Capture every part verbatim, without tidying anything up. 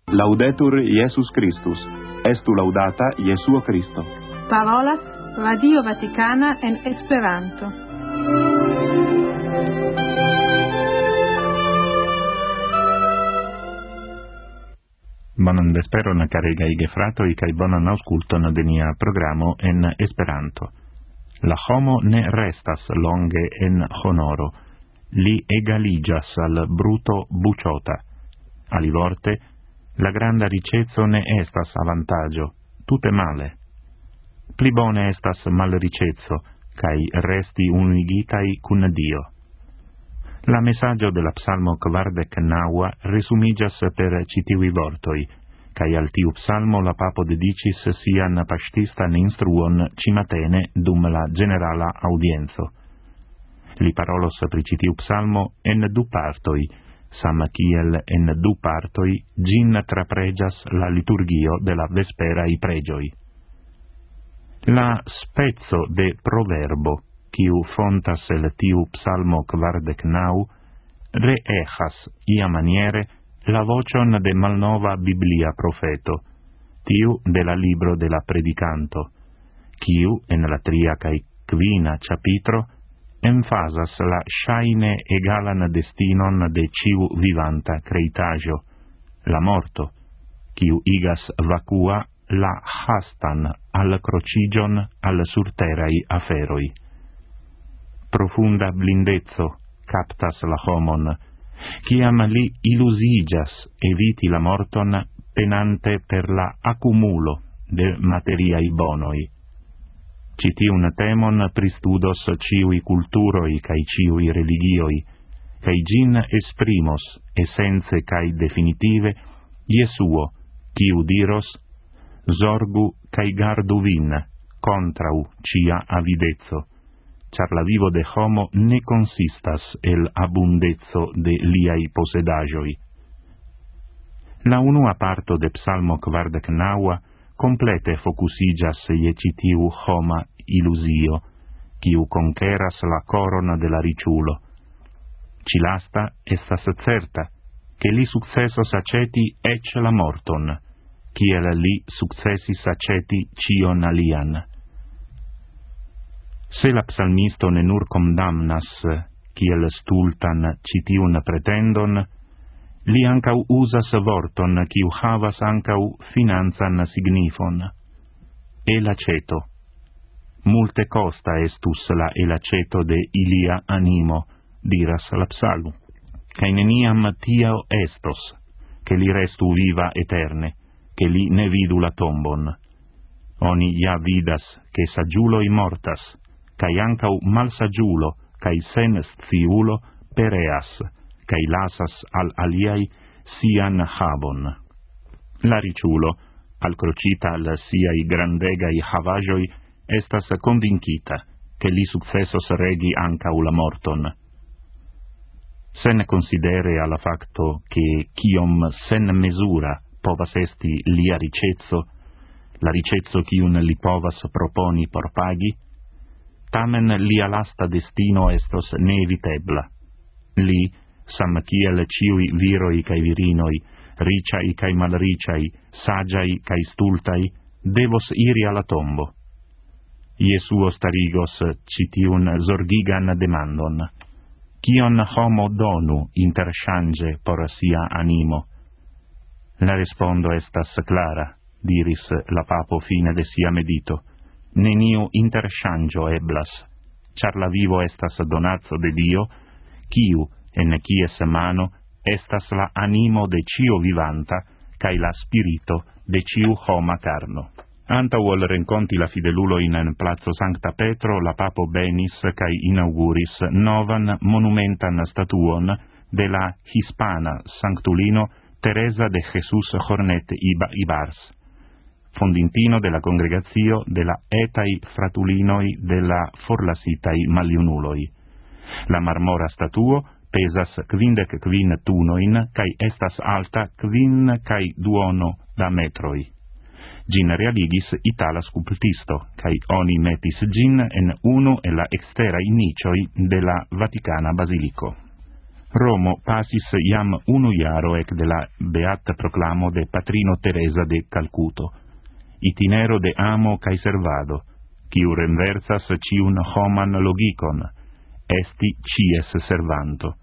Laudetur Jesus Christus. Estu laudata Jesuo Christo. Parolas Radio Vaticana en Esperanto. Bonan vesperon, caregaj gefratoj, kaj bonan aŭskulton de nia programo en Esperanto. La homo ne restas longe en honoro, li egaliĝas al bruto buĉota. Alivorte, la granda riĉeco ne estas avantaĝo, tute male. Pli bone estas malriĉeco, kaj resti unigitaj kun Dio. La messaggio de la psalmo kvardek naŭa resumiĝas per ĉi tiuj vortoj, kaj al tiu psalmo la papo dediĉis sian paŝtistan instruon ĉimatene dum la ĝenerala aŭdienco. Li parolos pri ĉi tiu psalmo en du partoj, sama kiel en du partoj ĝin trapreĝas la liturgio de la vesperaj preĝoj. La speco de proverbo, kiu fontas el tiu psalmo kvardek naŭ, reeĥas iamaniere la vocion de malnova biblia profeto, tiu de la libro de la predicanto, kiu en la tria kaj kvina ĉapitro emfazas la ŝajne egalan destinon de ĉiu vivanta kreitaĵo, la morto, kiu igas vakua la hastan alkroĉiĝon al surteraj aferoj. Profunda blindeco captas la homon, kiam li iluziĝas eviti la morton penante per la accumulo de materiaj bonoj. Ĉi tiun temon pristudos ĉiuj kulturoj kaj ĉiuj religioj, kaj ĝin esprimos esence kaj definitive Jesuo, kiu diros: zorgu kaj gardu vin kontraŭ ĉia avideco, ĉar la vivo de homo ne konsistas el abundeco de liaj posedaĵoj. La unua parto de psalmo kvardek naŭa complete focusigas je ĉi tiu homa iluzio, kiu conqueras la coron de la riĉulo. Ĉi lasta estas certa, ke li sukcesos aĉeti eĉ la morton, kiel li sukcesis aĉeti ĉion alian. Se la psalmisto ne nur condamnas kiel stultan ĉi tiun pretendon, li ankaŭ uzas vorton kiu havas ankaŭ financan signifon. Elaĉeto. Multe costa estus la elaĉeto de ilia animo, diras la psalmo, kaj neniam tio estos, ke li restu viva eterne, ke li ne vidu la tombon. Oni ja vidas, ke saĝuloj mortas, kaj ankaŭ malsaĝulo kaj sensciulo pereas, kaj lasas al aliaj sian havon. La riĉulo, alkroĉita al siaj grandegaj havaĵoj, estas konvinkita, ke li sukcesos regi ankaŭ la morton. Sen konsidere alla fakto, ke kiom senmezura povas esti lia riĉeco, la riĉeco kiun li povas proponi por pagi, tamen lia lasta destino estos neevitebla. Li, sam kiel ĉiuj viroj kaj virinoj, riĉaj kaj malriĉaj, saĝaj kaj stultaj, devos iri al la tombo. Jesuo starigos ĉi tiun zorgigan demandon: kion homo donu interŝanĝe por sia animo? La respondo estas klara, diris la papo fine de sia medito: neniu interŝanĝo eblas, ĉar la vivo estas donaco de Dio, kiu en kies mano estas la animo de ĉio vivanta kaj la spirito de ĉiu homa karno. Antaŭ ol renkonti la fidelulojn en placo Sankta Petro, la papo benis kaj inauguris novan monumentan statuon de la hispana sanktulino Teresa de Jesús Jornet Ibars, fondintino de la congregacio de la etaj fratulinoj de la forlasitaj maljunuloj. La marmora statuo pesas kvindek kvin tunojn kaj estas alta kvin kaj duono da metroj. Gin realigis itala sculptisto, kaj oni metis gin en unu el la eksteraj niĉoj de la Vatikana Bazilico. Romo pasis iam unu iaro ec de la beata proclamo de patrino Teresa de Calcuto, itinero de amo cae servado, quiu renversas ciun homan logicon, esti cies servanto.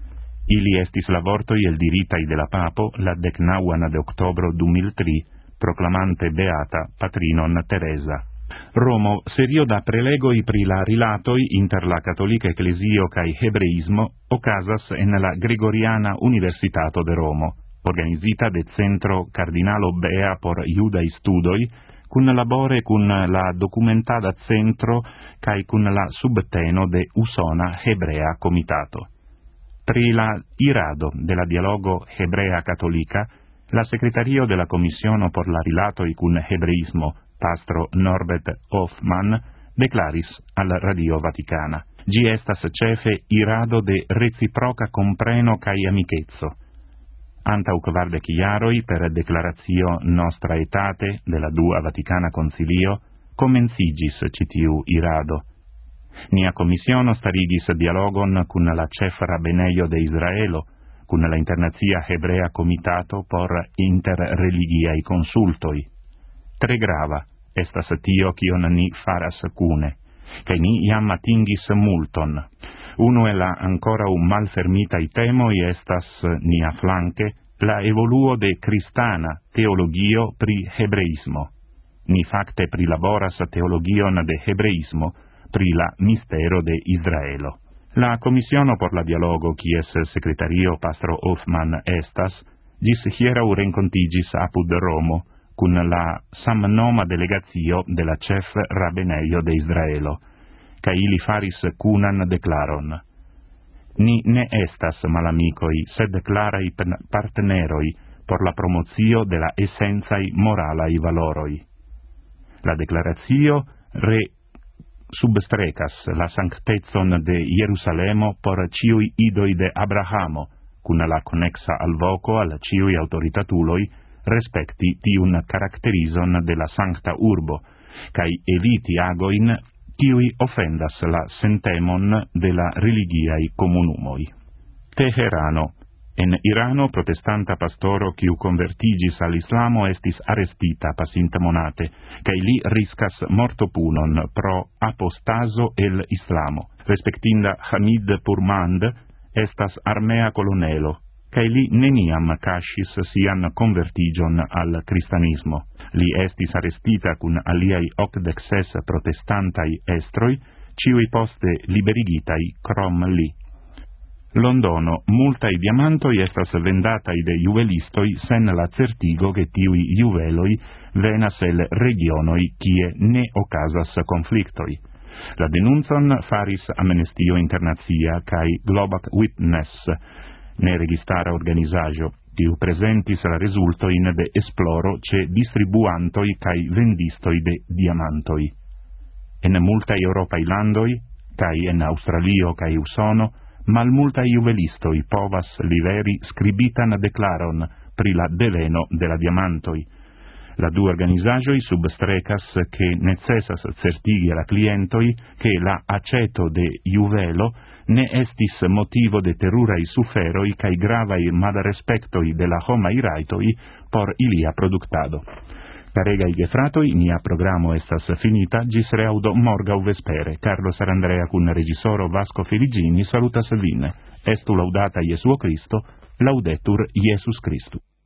Ili estis la vortoi el diritai de la papo la decnauana de octobro du mil tri, proclamante beata patrinon Teresa. Romo serio da prelegoi pri la rilatoi inter la catolica ecclesio cae hebreismo ocasas en la Gregoriana Universitato de Romo, organizita de Centro Cardinalo Bea por Iudai Studoi, cun labore cun la documentada centro cae cun la subteno de Usona Hebrea Comitato. Pri la irado de la dialogo Hebrea Catolica, la secretario de la Commissiono por la rilatoi cun hebreismo, pastro Norbert Hoffmann, declaris al Radio Vaticana. Gi estas cefe irado de reciproca compreno cae amicetso. Antau kvardec iaroi, per declaratio Nostra Aetate de la Dua Vaticana Concilio, comencigis citiu irado. Nia commissiono starigis dialogon cun la cef rabbeneio de Israelo, cun la Internazia Hebrea Comitato por interreligiai consultoi. Tre grava estas tio kion ni faras cune, cae ni iam atingis multon. Uno e la ancora un malfermitai temoi estas nia flanque la evoluo de cristana teologio pri hebreismo. Ni facte prilaboras teologion de hebreismo pri la mistero de Israelo. La Commissiono por la dialogo, quies secretario Pastro Hoffmann estas, gis hierau rencontigis apud Romo, cun la samnoma delegazio de la cef rabbeneio de Israelo, ca ili faris cunan declaron. Ni ne estas malamicoi, sed clarai partneroi por la promozio de la essenzai moralai valoroi. La declaratio re substrecas la sanctezon de Jerusalemo por ciui idoi de Abrahamo, cun la connexa al voco al ciui autoritatuloi respecti tiun caracterizon de la sancta urbo, cae eviti agoin kiui offendas la sentemon de la religiai comunumoi. Teherano. En Irano, protestanta pastoro quiu convertigis al Islamo estis arestita pasinte monate, cae li riscas mortopunon pro apostaso el Islamo. Respectinda Hamid Purmand estas armea colonelo, cae li neniam cascis sian convertigion al cristianismo. Li estis arestita cun aliai ocdexes protestantai estroi, ciui poste liberigitai crom li. Londono, multai diamantoi estas vendatai de juvelistoi sen la certigo che tiui juveloi venas el regionoi kie ne ocasas conflictoi. La denunzon faris Amnestio Internazia cae Global Witness, ne registara organizajo, kiu presentis la resultoin de esploro ce distribuantoi cae vendistoi de diamantoi. En multai Europai landoi, cae en Australio cae Usono, malmultai juvelistoi povas liveri scribitan declaron pri la deveno de la diamantoi. La du organizajoi substrecas che necessas certigi la clientoi che la aceto de juvelo ne estis motivo de terrurai suferoi cae gravai malrespectoi de la homai raitoi por ilia productado. Caregai gefratoi, nia programo estas finita, gis reaudo morgau vespere. Carlo Sarandrea cun regisoro Vasco Feligini salutas vin. Estu laudata Iesuo Cristo, laudetur Iesus Christus.